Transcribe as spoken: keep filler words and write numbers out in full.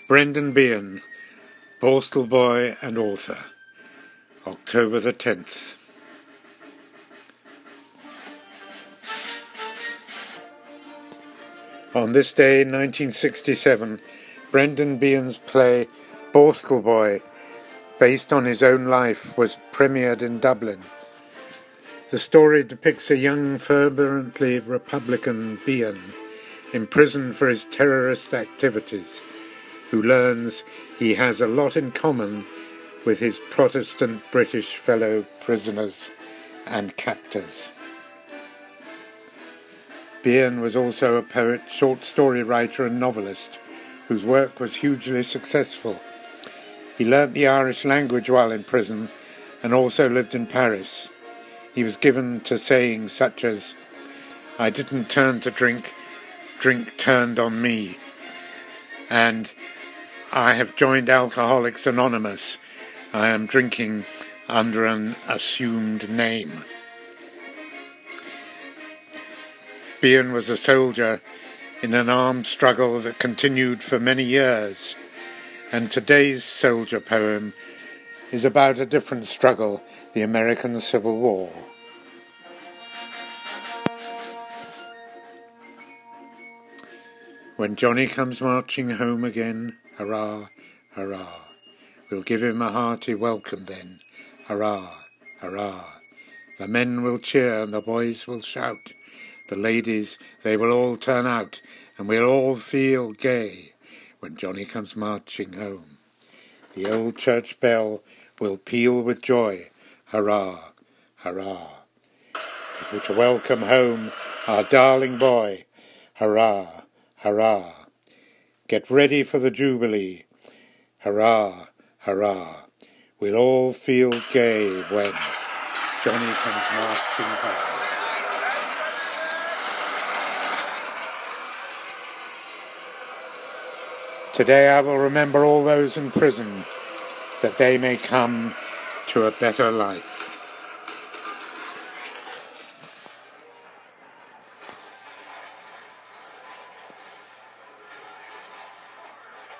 Brendan Behan, Borstal boy and author, October the tenth. On this day in nineteen sixty-seven, Brendan Behan's play Borstal Boy, based on his own life, was premiered in Dublin. The story depicts a young, fervently Republican Behan, imprisoned for his terrorist activities, who learns he has a lot in common with his Protestant British fellow prisoners and captors. Behan was also a poet, short story writer and novelist, whose work was hugely successful. He learnt the Irish language while in prison and also lived in Paris. He was given to sayings such as, "I didn't turn to drink, drink turned on me," and "I have joined Alcoholics Anonymous. I am drinking under an assumed name." Behan was a soldier in an armed struggle that continued for many years, and today's soldier poem is about a different struggle, the American Civil War. When Johnny comes marching home again, hurrah, hurrah, we'll give him a hearty welcome then, hurrah, hurrah. The men will cheer and the boys will shout, the ladies, they will all turn out, and we'll all feel gay when Johnny comes marching home. The old church bell will peal with joy, hurrah, hurrah. We're to welcome home our darling boy, hurrah, hurrah. Get ready for the Jubilee, hurrah, hurrah. We'll all feel gay when Johnny comes marching home. Today I will remember all those in prison, that they may come to a better life.